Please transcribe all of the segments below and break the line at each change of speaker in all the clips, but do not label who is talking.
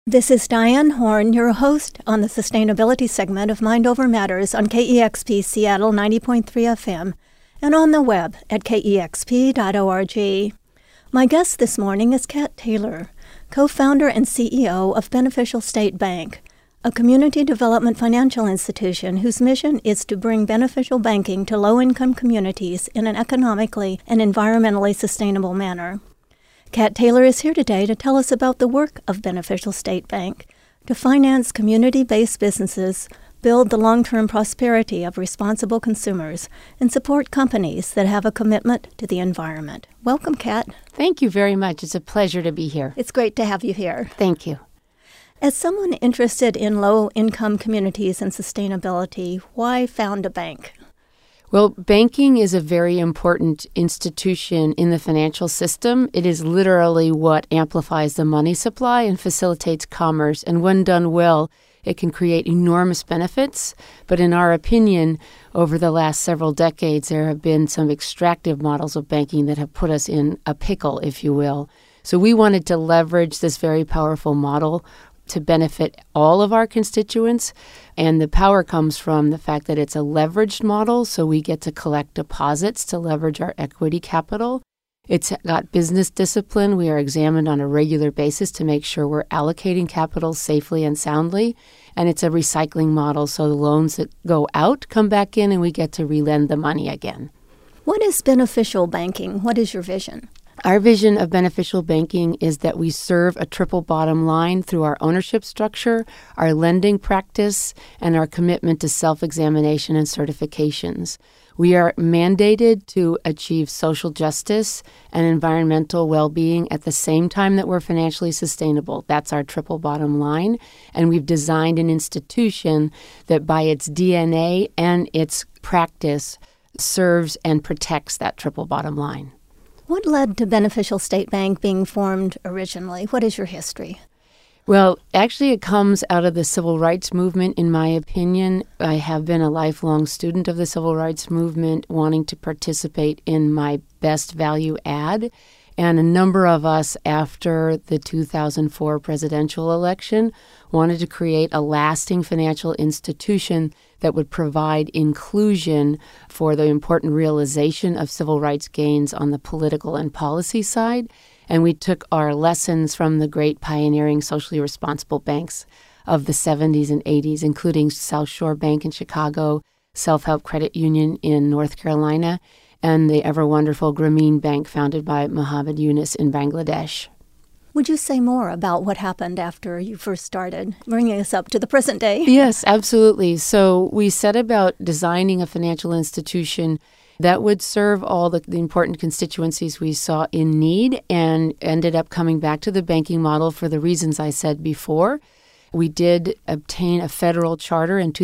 This is Diane Horn, your host on the sustainability segment of Mind Over Matters on KEXP Seattle 90.3 FM and on the web at kexp.org. My guest this morning is Kat Taylor, co-founder and CEO of Beneficial State Bank, a community development financial institution whose mission is to bring beneficial banking to low-income communities in an economically and environmentally sustainable manner. Kat Taylor is here today to tell us about the work of Beneficial State Bank to finance community-based businesses, build the long-term prosperity of responsible consumers, and support companies that have a commitment to the environment. Welcome, Kat.
Thank you very much. It's a pleasure to be here.
It's great to have you here.
Thank you.
As someone interested in low-income communities and sustainability, why found a bank?
Well, banking is a very important institution in the financial system. It is literally what amplifies the money supply and facilitates commerce. And when done well, it can create enormous benefits. But in our opinion, over the last several decades, there have been some extractive models of banking that have put us in a pickle, if you will. So we wanted to leverage this very powerful model to benefit all of our constituents. And the power comes from the fact that it's a leveraged model, so we get to collect deposits to leverage our equity capital. It's got business discipline. We are examined on a regular basis to make sure we're allocating capital safely and soundly. And it's a recycling model, so the loans that go out come back in and we get to relend the money again.
What is beneficial banking? What is your vision?
Our vision of beneficial banking is that we serve a triple bottom line through our ownership structure, our lending practice, and our commitment to self-examination and certifications. We are mandated to achieve social justice and environmental well-being at the same time that we're financially sustainable. That's our triple bottom line. And we've designed an institution that by its DNA and its practice serves and protects that triple bottom line.
What led to Beneficial State Bank being formed originally? What is your history?
Well, actually, it comes out of the civil rights movement, in my opinion. I have been a lifelong student of the civil rights movement, wanting to participate in my best value add. And a number of us, after the 2004 presidential election, wanted to create a lasting financial institution that would provide inclusion for the important realization of civil rights gains on the political and policy side. And we took our lessons from the great pioneering socially responsible banks of the 70s and 80s, including South Shore Bank in Chicago, Self-Help Credit Union in North Carolina, and the ever-wonderful Grameen Bank founded by Muhammad Yunus in Bangladesh.
Would you say more about what happened after you first started, bringing us up to the present day?
Yes, absolutely. So we set about designing a financial institution that would serve all the important constituencies we saw in need, and ended up coming back to the banking model for the reasons I said before. We did obtain a federal charter in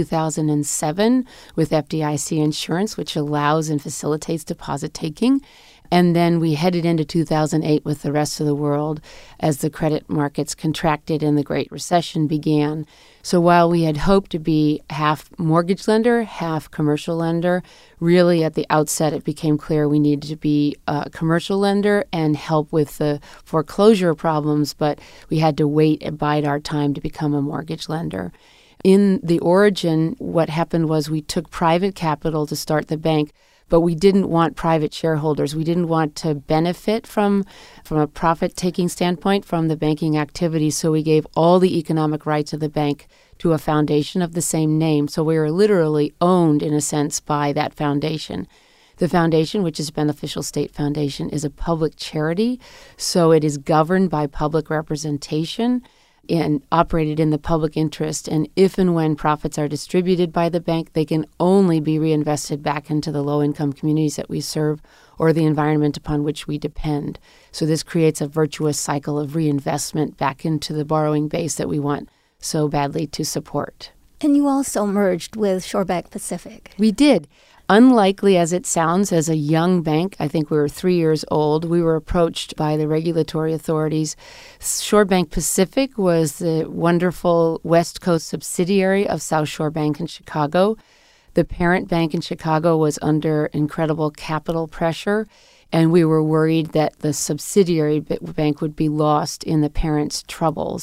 2007 with FDIC insurance, which allows and facilitates deposit taking. And then we headed into 2008 with the rest of the world as the credit markets contracted and the Great Recession began. So while we had hoped to be half mortgage lender, half commercial lender, really at the outset it became clear we needed to be a commercial lender and help with the foreclosure problems, but we had to wait and bide our time to become a mortgage lender. In the origin, what happened was we took private capital to start the bank, but we didn't want private shareholders. We didn't want to benefit from a profit-taking standpoint from the banking activity, so we gave all the economic rights of the bank to a foundation of the same name. So we were literally owned, in a sense, by that foundation. The foundation, which is Beneficial State Foundation, is a public charity, so it is governed by public representation and operated in the public interest. And if and when profits are distributed by the bank, they can only be reinvested back into the low-income communities that we serve or the environment upon which we depend. So this creates a virtuous cycle of reinvestment back into the borrowing base that we want so badly to support.
And you also merged with Shoreback Pacific.
We did. Unlikely as it sounds, as a young bank, I think we were 3 years old, we were approached by the regulatory authorities. Shorebank Pacific was the wonderful West Coast subsidiary of South Shore Bank in Chicago. The parent bank in Chicago was under incredible capital pressure, and we were worried that the subsidiary bank would be lost in the parent's troubles.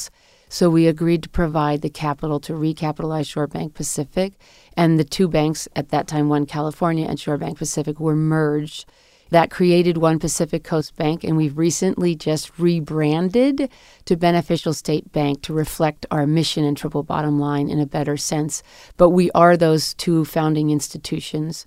So we agreed to provide the capital to recapitalize Shorebank Pacific. And the two banks at that time, One California and Shorebank Pacific, were merged. That created One Pacific Coast Bank, and we've recently just rebranded to Beneficial State Bank to reflect our mission and triple bottom line in a better sense. But we are those two founding institutions.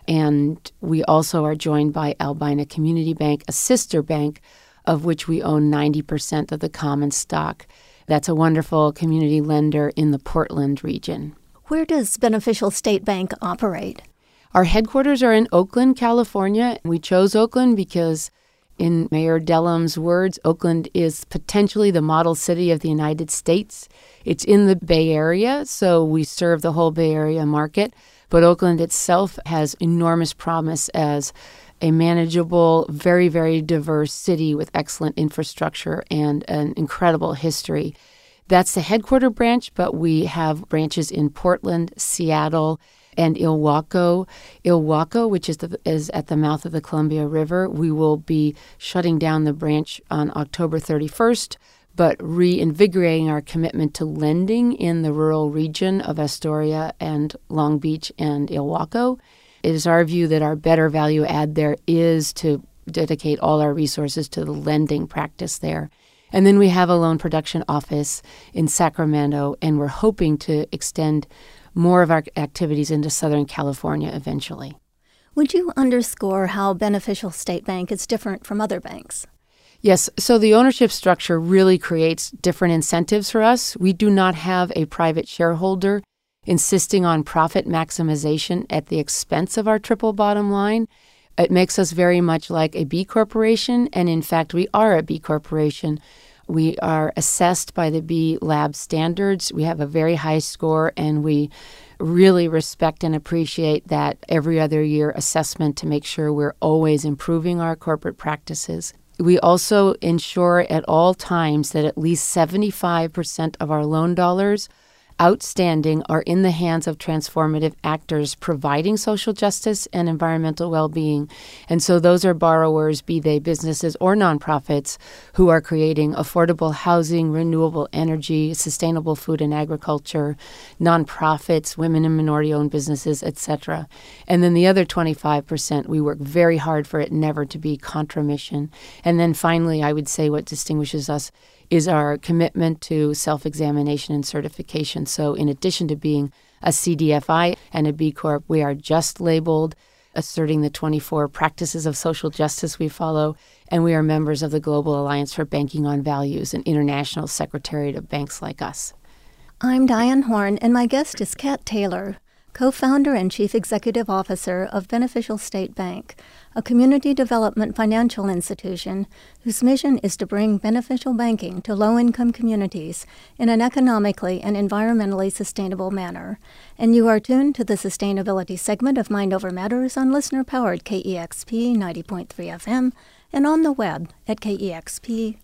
And we also are joined by Albina Community Bank, a sister bank, of which we own 90% of the common stock. That's a wonderful community lender in the Portland region.
Where does Beneficial State Bank operate?
Our headquarters are in Oakland, California. We chose Oakland because, in Mayor Dellum's words, Oakland is potentially the model city of the United States. It's in the Bay Area, so we serve the whole Bay Area market. But Oakland itself has enormous promise as a manageable, very, very diverse city with excellent infrastructure and an incredible history. That's the headquarter branch, but we have branches in Portland, Seattle, and Ilwaco. Ilwaco, which is at the mouth of the Columbia River, we will be shutting down the branch on October 31st, but reinvigorating our commitment to lending in the rural region of Astoria and Long Beach and Ilwaco. It is our view that our better value add there is to dedicate all our resources to the lending practice there. And then we have a loan production office in Sacramento, and we're hoping to extend more of our activities into Southern California eventually.
Would you underscore how Beneficial State Bank is different from other banks?
Yes, so the ownership structure really creates different incentives for us. We do not have a private shareholder insisting on profit maximization at the expense of our triple bottom line. It makes us very much like a B corporation, and in fact, we are a B corporation. We are assessed by the B Lab standards. We have a very high score, and we really respect and appreciate that every other year assessment to make sure we're always improving our corporate practices. We also ensure at all times that at least 75% of our loan dollars outstanding are in the hands of transformative actors providing social justice and environmental well-being. And so those are borrowers, be they businesses or nonprofits, who are creating affordable housing, renewable energy, sustainable food and agriculture, nonprofits, women and minority-owned businesses, etc. And then the other 25%, we work very hard for it never to be contra mission. And then finally, I would say what distinguishes us is our commitment to self-examination and certification. So in addition to being a CDFI and a B Corp, we are just labeled, asserting the 24 practices of social justice we follow, and we are members of the Global Alliance for Banking on Values, an international secretariat of banks like us.
I'm Diane Horn, and my guest is Kat Taylor, co-founder and chief executive officer of Beneficial State Bank, a community development financial institution whose mission is to bring beneficial banking to low-income communities in an economically and environmentally sustainable manner. And you are tuned to the sustainability segment of Mind Over Matters on listener-powered KEXP 90.3 FM and on the web at kexp.org.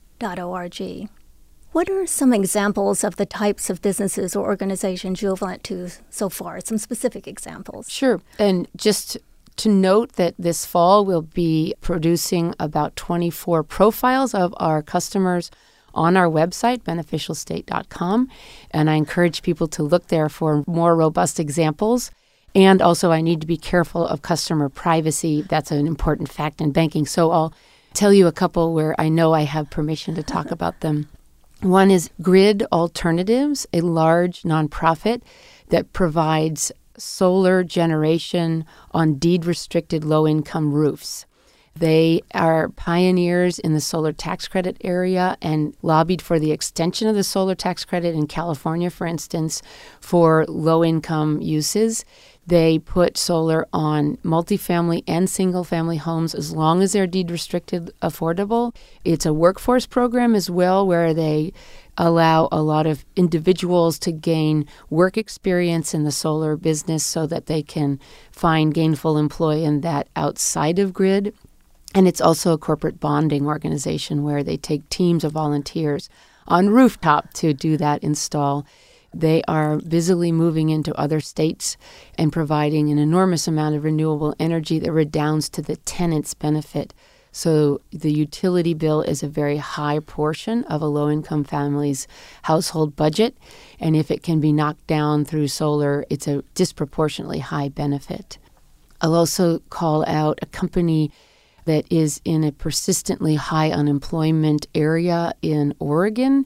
What are some examples of the types of businesses or organizations you've lent to so far? Some specific examples.
Sure. And just to note that this fall we'll be producing about 24 profiles of our customers on our website, beneficialstate.com. And I encourage people to look there for more robust examples. And also, I need to be careful of customer privacy. That's an important fact in banking. So I'll tell you a couple where I know I have permission to talk about them. One is Grid Alternatives, a large nonprofit that provides solar generation on deed-restricted low-income roofs. They are pioneers in the solar tax credit area and lobbied for the extension of the solar tax credit in California, for instance, for low-income uses. They put solar on multifamily and single-family homes as long as they're deed-restricted affordable. It's a workforce program as well where they allow a lot of individuals to gain work experience in the solar business so that they can find gainful employment that outside of Grid. And it's also a corporate bonding organization where they take teams of volunteers on rooftop to do that install. They are busily moving into other states and providing an enormous amount of renewable energy that redounds to the tenant's benefit. So the utility bill is a very high portion of a low-income family's household budget. And if it can be knocked down through solar, it's a disproportionately high benefit. I'll also call out a company that is in a persistently high unemployment area in Oregon,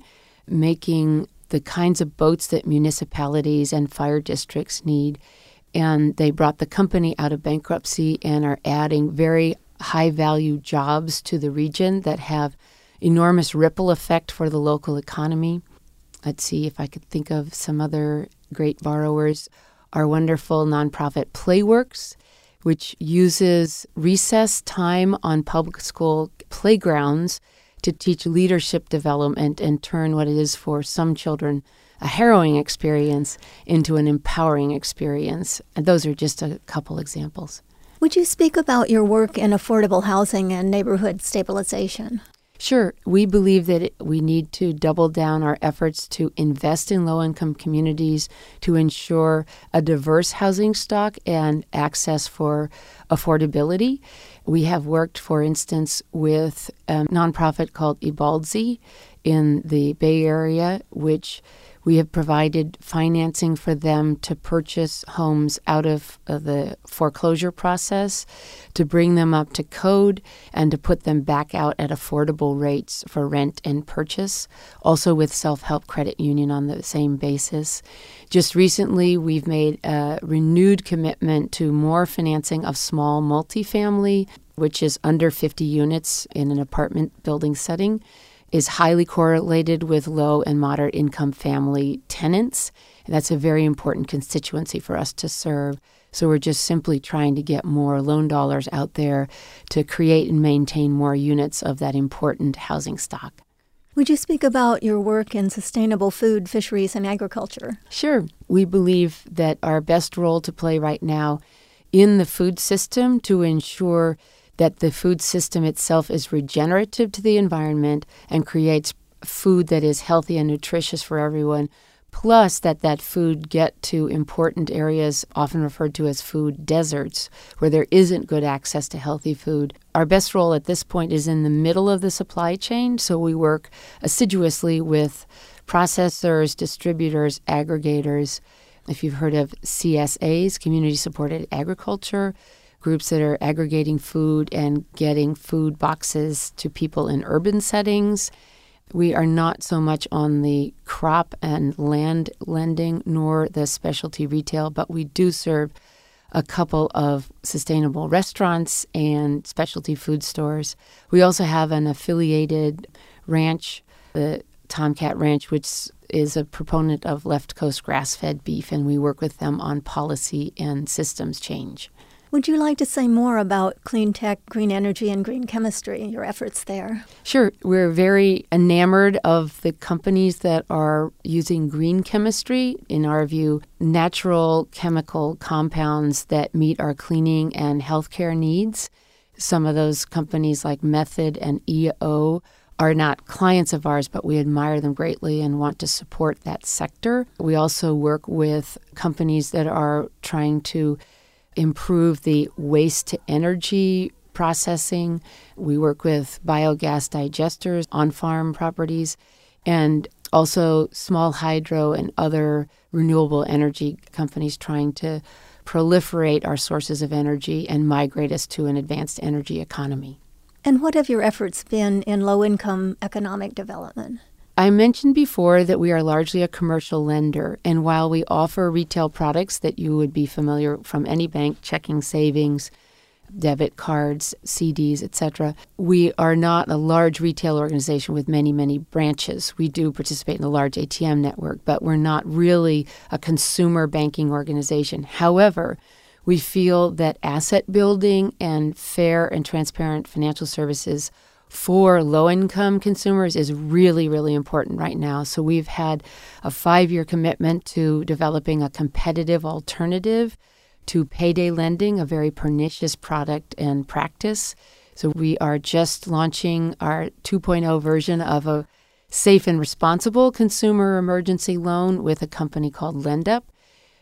making the kinds of boats that municipalities and fire districts need. And they brought the company out of bankruptcy and are adding very high-value jobs to the region that have enormous ripple effect for the local economy. Let's see if I could think of some other great borrowers. Our wonderful nonprofit Playworks, which uses recess time on public school playgrounds to teach leadership development and turn what it is for some children a harrowing experience into an empowering experience. And those are just a couple examples.
Would you speak about your work in affordable housing and neighborhood stabilization?
Sure. We believe that we need to double down our efforts to invest in low-income communities to ensure a diverse housing stock and access for affordability. We have worked, for instance, with a nonprofit called Ibaldi in the Bay Area, which we have provided financing for them to purchase homes out of the foreclosure process, to bring them up to code, and to put them back out at affordable rates for rent and purchase, also with Self-Help Credit Union on the same basis. Just recently, we've made a renewed commitment to more financing of small multifamily, which is under 50 units in an apartment building setting, is highly correlated with low and moderate income family tenants. And that's a very important constituency for us to serve. So we're just simply trying to get more loan dollars out there to create and maintain more units of that important housing stock.
Would you speak about your work in sustainable food, fisheries, and agriculture?
Sure. We believe that our best role to play right now in the food system to ensure that the food system itself is regenerative to the environment and creates food that is healthy and nutritious for everyone, plus that food get to important areas often referred to as food deserts, where there isn't good access to healthy food. Our best role at this point is in the middle of the supply chain, so we work assiduously with processors, distributors, aggregators. If you've heard of CSAs, community-supported agriculture, groups that are aggregating food and getting food boxes to people in urban settings. We are not so much on the crop and land lending nor the specialty retail, but we do serve a couple of sustainable restaurants and specialty food stores. We also have an affiliated ranch, the Tomcat Ranch, which is a proponent of left coast grass-fed beef, and we work with them on policy and systems change.
Would you like to say more about clean tech, green energy, and green chemistry, your efforts there?
Sure. We're very enamored of the companies that are using green chemistry, in our view, natural chemical compounds that meet our cleaning and healthcare needs. Some of those companies like Method and EO are not clients of ours, but we admire them greatly and want to support that sector. We also work with companies that are trying to improve the waste-to-energy processing. We work with biogas digesters on farm properties and also small hydro and other renewable energy companies trying to proliferate our sources of energy and migrate us to an advanced energy economy.
And what have your efforts been in low-income economic development?
I mentioned before that we are largely a commercial lender, and while we offer retail products that you would be familiar from any bank, checking, savings, debit cards, CDs, etc., we are not a large retail organization with many, many branches. We do participate in a large ATM network, but we're not really a consumer banking organization. However, we feel that asset building and fair and transparent financial services for low-income consumers is really, really important right now. So we've had a 5-year commitment to developing a competitive alternative to payday lending, a very pernicious product and practice. So we are just launching our 2.0 version of a safe and responsible consumer emergency loan with a company called LendUp.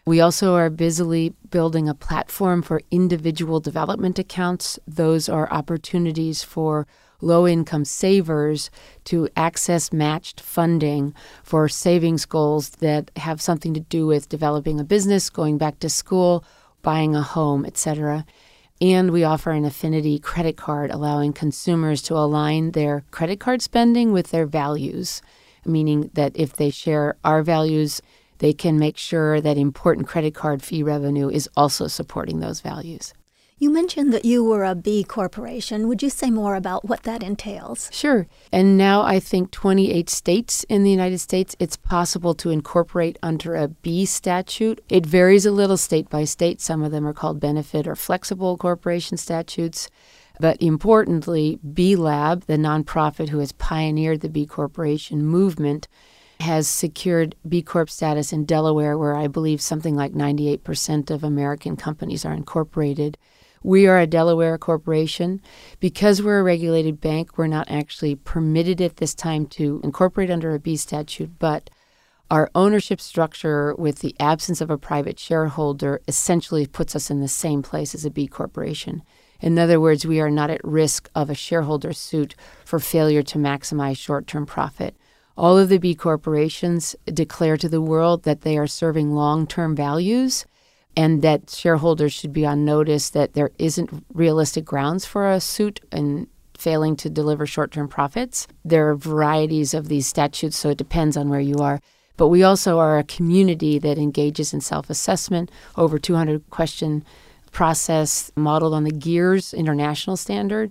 We also are busily building a platform for individual development accounts. Those are opportunities for low-income savers to access matched funding for savings goals that have something to do with developing a business, going back to school, buying a home, etc. And we offer an affinity credit card, allowing consumers to align their credit card spending with their values, meaning that if they share our values, they can make sure that important credit card fee revenue is also supporting those values.
You mentioned that you were a B corporation. Would you say more about what that entails?
Sure. And now I think 28 states in the United States, it's possible to incorporate under a B statute. It varies a little state by state. Some of them are called benefit or flexible corporation statutes. But importantly, B Lab, the nonprofit who has pioneered the B Corporation movement, has secured B Corp status in Delaware, where I believe something like 98% of American companies are incorporated. We are a Delaware corporation. Because we're a regulated bank, we're not actually permitted at this time to incorporate under a B statute, but our ownership structure with the absence of a private shareholder essentially puts us in the same place as a B corporation. In other words, we are not at risk of a shareholder suit for failure to maximize short-term profit. All of the B corporations declare to the world that they are serving long-term values and that shareholders should be on notice that there isn't realistic grounds for a suit in failing to deliver short-term profits. There are varieties of these statutes, so it depends on where you are. But we also are a community that engages in self-assessment, over 200-question process modeled on the GEARS international standard.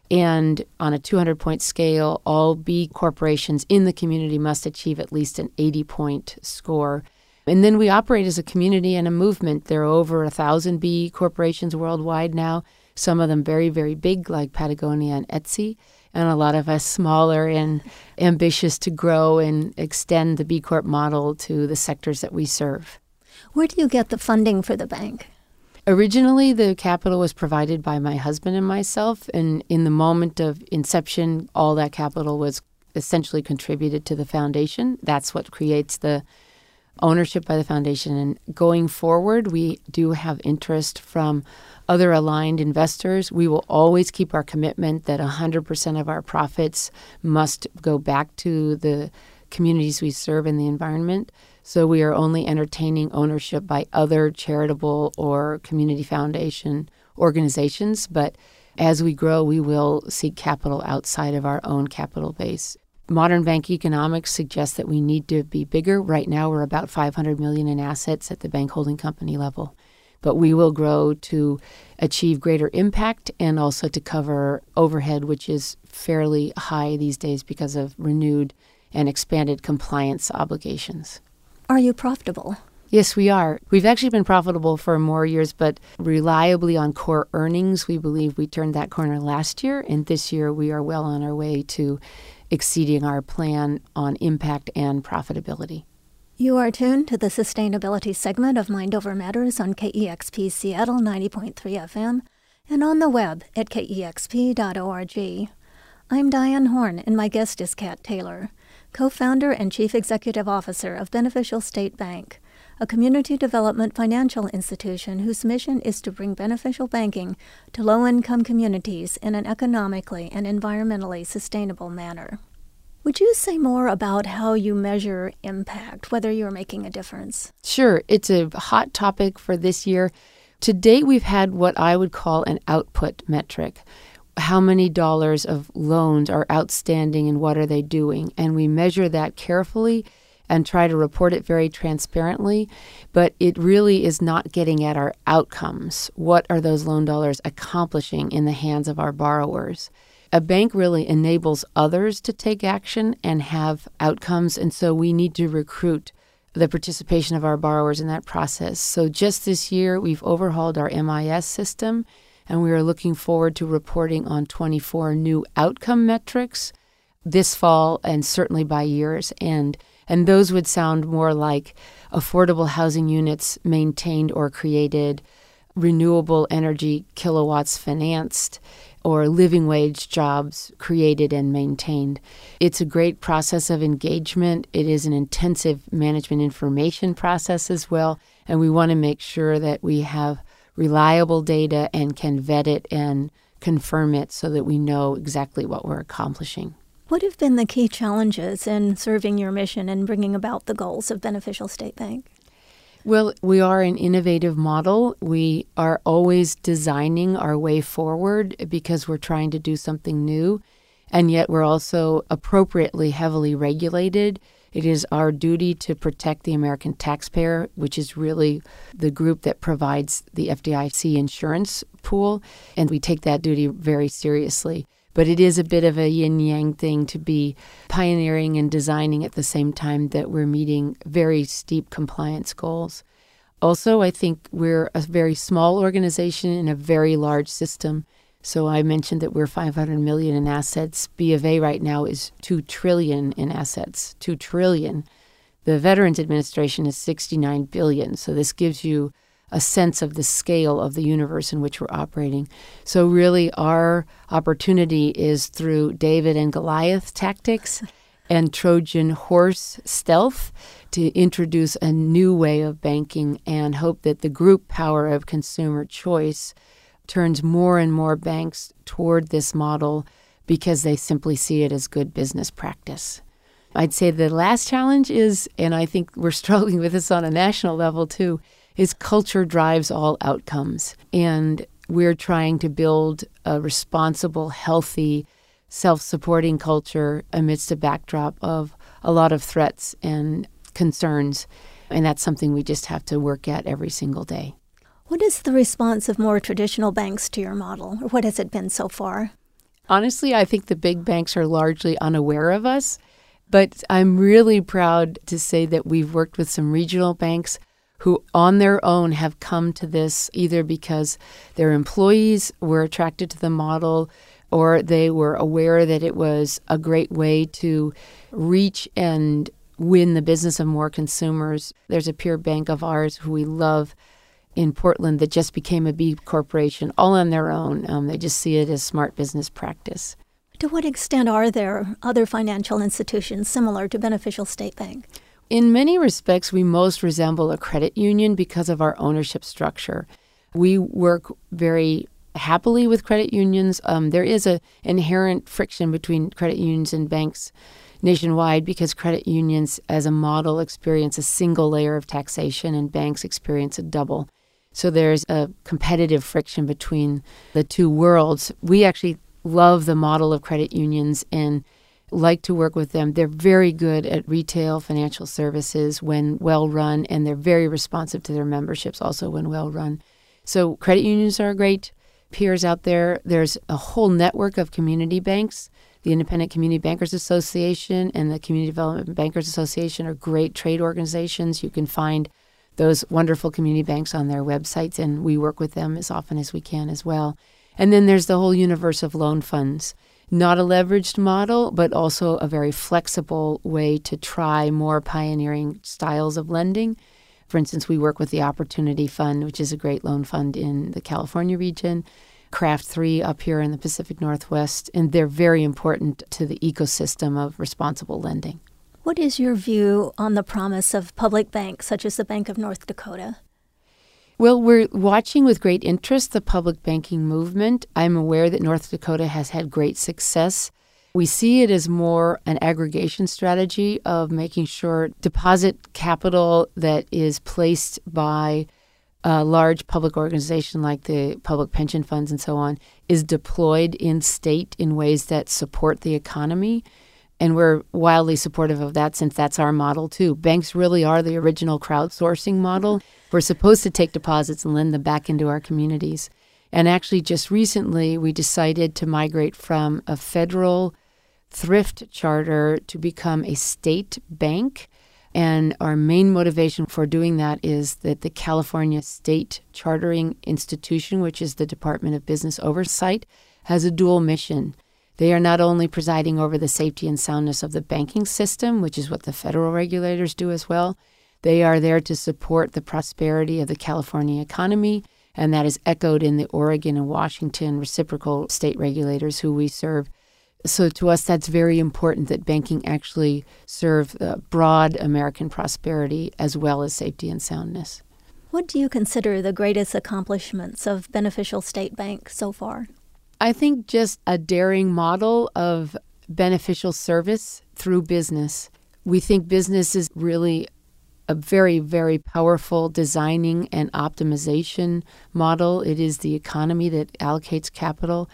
And on a 200-point scale, all B corporations in the community must achieve at least an 80-point score. And then we operate as a community and a movement. There are over 1,000 B corporations worldwide now, some of them very, very big like Patagonia and Etsy, and a lot of us smaller and ambitious to grow and extend the B Corp model to the sectors that we serve.
Where do you get the funding for the bank?
Originally, the capital was provided by my husband and myself, and in the moment of inception, all that capital was essentially contributed to the foundation. That's what creates the ownership by the foundation. And going forward, we do have interest from other aligned investors. We will always keep our commitment that 100% of our profits must go back to the communities we serve in the environment. So we are only entertaining ownership by other charitable or community foundation organizations. But as we grow, we will seek capital outside of our own capital base. Modern bank economics suggests that we need to be bigger. Right now, we're about $500 million in assets at the bank holding company level. But we will grow to achieve greater impact and also to cover overhead, which is fairly high these days because of renewed and expanded compliance obligations.
Are you profitable?
Yes, we are. We've actually been profitable for more years, but reliably on core earnings. We believe we turned that corner last year, and this year we are well on our way to exceeding our plan on impact and profitability.
You are tuned to the sustainability segment of Mind Over Matters on KEXP Seattle 90.3 FM and on the web at kexp.org. I'm Diane Horn, and my guest is Kat Taylor, co-founder and chief executive officer of Beneficial State Bank, a community development financial institution whose mission is to bring beneficial banking to low-income communities in an economically and environmentally sustainable manner. Would you say more about how you measure impact, whether you're making a difference?
Sure. It's a hot topic for this year. To date, we've had what I would call an output metric. How many dollars of loans are outstanding and what are they doing? And we measure that carefully and try to report it very transparently, but it really is not getting at our outcomes. What are those loan dollars accomplishing in the hands of our borrowers? A bank really enables others to take action and have outcomes, and so we need to recruit the participation of our borrowers in that process. So just this year, we've overhauled our MIS system, and we are looking forward to reporting on 24 new outcome metrics this fall and certainly by year's end. And those would sound more like affordable housing units maintained or created, renewable energy kilowatts financed, or living wage jobs created and maintained. It's a great process of engagement. It is an intensive management information process as well, and we want to make sure that we have reliable data and can vet it and confirm it so that we know exactly what we're accomplishing.
What have been the key challenges in serving your mission and bringing about the goals of Beneficial State Bank?
Well, we are an innovative model. We are always designing our way forward because we're trying to do something new, and yet we're also appropriately heavily regulated. It is our duty to protect the American taxpayer, which is really the group that provides the FDIC insurance pool, and we take that duty very seriously. But it is a bit of a yin-yang thing to be pioneering and designing at the same time that we're meeting very steep compliance goals. Also, I think we're a very small organization in a very large system. So I mentioned that we're $500 million in assets. B of A right now is $2 trillion in assets, $2 trillion. The Veterans Administration is $69 billion. So this gives you a sense of the scale of the universe in which we're operating. So really our opportunity is through David and Goliath tactics and Trojan horse stealth to introduce a new way of banking and hope that the group power of consumer choice turns more and more banks toward this model because they simply see it as good business practice. I'd say the last challenge is, and I think we're struggling with this on a national level too, is culture drives all outcomes. And we're trying to build a responsible, healthy, self-supporting culture amidst a backdrop of a lot of threats and concerns. And that's something we just have to work at every single day.
What is the response of more traditional banks to your model, or what has it been so far?
Honestly, I think the big banks are largely unaware of us, but I'm really proud to say that we've worked with some regional banks who on their own have come to this either because their employees were attracted to the model or they were aware that it was a great way to reach and win the business of more consumers. There's a peer bank of ours who we love in Portland that just became a B corporation all on their own. They just see it as smart business practice.
To what extent are there other financial institutions similar to Beneficial State Bank?
In many respects, we most resemble a credit union because of our ownership structure. We work very happily with credit unions. There is an inherent friction between credit unions and banks nationwide because credit unions as a model experience a single layer of taxation and banks experience a double. So there's a competitive friction between the two worlds. We actually love the model of credit unions and like to work with them. They're very good at retail financial services when well run, and they're very responsive to their memberships also when well run. So credit unions are great peers out there. There's a whole network of community banks. The Independent Community Bankers Association and the Community Development Bankers Association are great trade organizations. You can find those wonderful community banks on their websites, and we work with them as often as we can as well. And then there's the whole universe of loan funds. Not a leveraged model, but also a very flexible way to try more pioneering styles of lending. For instance, we work with the Opportunity Fund, which is a great loan fund in the California region, Craft 3 up here in the Pacific Northwest, and they're very important to the ecosystem of responsible lending.
What is your view on the promise of public banks such as the Bank of North Dakota?
Well, we're watching with great interest the public banking movement. I'm aware that North Dakota has had great success. We see it as more an aggregation strategy of making sure deposit capital that is placed by a large public organization like the public pension funds and so on is deployed in state in ways that support the economy. And we're wildly supportive of that since that's our model, too. Banks really are the original crowdsourcing model. We're supposed to take deposits and lend them back into our communities. And actually, just recently, we decided to migrate from a federal thrift charter to become a state bank. And our main motivation for doing that is that the California State Chartering Institution, which is the Department of Business Oversight, has a dual mission. They are not only presiding over the safety and soundness of the banking system, which is what the federal regulators do as well. They are there to support the prosperity of the California economy and that is echoed in the Oregon and Washington reciprocal state regulators who we serve. So to us, that's very important that banking actually serve broad American prosperity as well as safety and soundness.
What do you consider the greatest accomplishments of Beneficial State Bank so far?
I think just a daring model of beneficial service through business. We think business is really a very, very powerful designing and optimization model. It is the economy that allocates capital.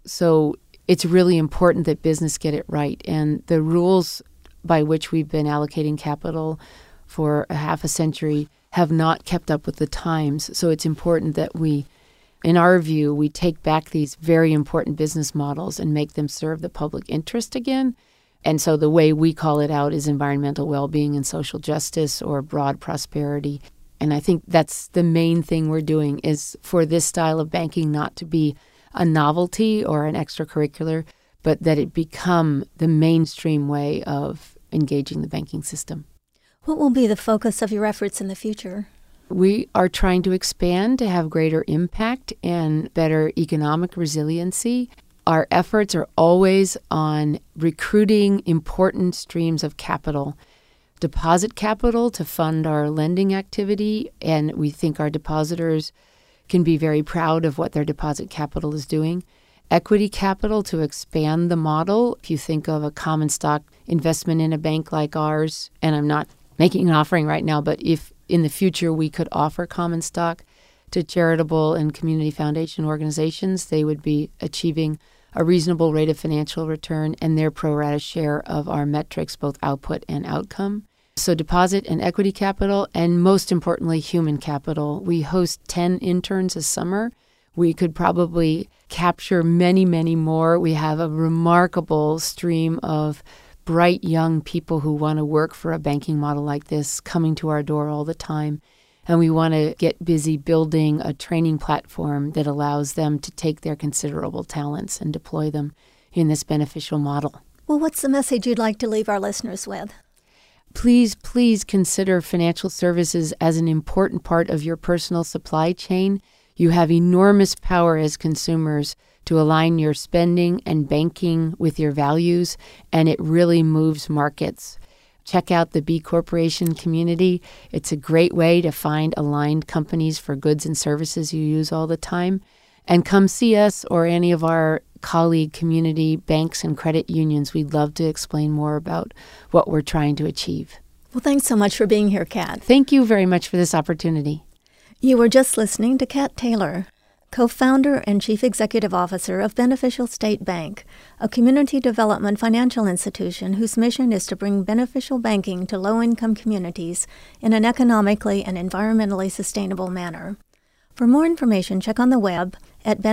So it's really important that business get it right. And the rules by which we've been allocating capital for a half a century have not kept up with the times. So it's important that we, in our view, we take back these very important business models and make them serve the public interest again. And so the way we call it out is environmental well-being and social justice or broad prosperity. And I think that's the main thing we're doing is for this style of banking not to be a novelty or an extracurricular, but that it become the mainstream way of engaging the banking system.
What will be the focus of your efforts in the future?
We are trying to expand to have greater impact and better economic resiliency. Our efforts are always on recruiting important streams of capital, deposit capital to fund our lending activity, and we think our depositors can be very proud of what their deposit capital is doing. Equity capital to expand the model. If you think of a common stock investment in a bank like ours, and I'm not making an offering right now, but if in the future we could offer common stock to charitable and community foundation organizations, they would be achieving a reasonable rate of financial return and their pro rata share of our metrics, both output and outcome. So deposit and equity capital, and most importantly, human capital. We host 10 interns a summer. We could probably capture many, many more. We have a remarkable stream of bright young people who want to work for a banking model like this coming to our door all the time. And we want to get busy building a training platform that allows them to take their considerable talents and deploy them in this beneficial model.
Well, what's the message you'd like to leave our listeners with?
Please, please consider financial services as an important part of your personal supply chain. You have enormous power as consumers to align your spending and banking with your values, and it really moves markets. Check out the B Corporation community. It's a great way to find aligned companies for goods and services you use all the time. And come see us or any of our colleague community banks and credit unions. We'd love to explain more about what we're trying to achieve.
Well, thanks so much for being here, Kat.
Thank you very much for this opportunity.
You were just listening to Kat Taylor, co-founder and chief executive officer of Beneficial State Bank, a community development financial institution whose mission is to bring beneficial banking to low-income communities in an economically and environmentally sustainable manner. For more information, check on the web at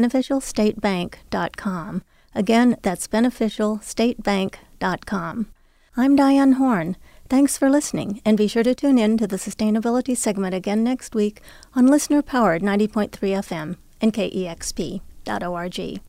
beneficialstatebank.com. Again, that's beneficialstatebank.com. I'm Diane Horn. Thanks for listening, and be sure to tune in to the Sustainability segment again next week on listener-powered 90.3 FM and KEXP.org.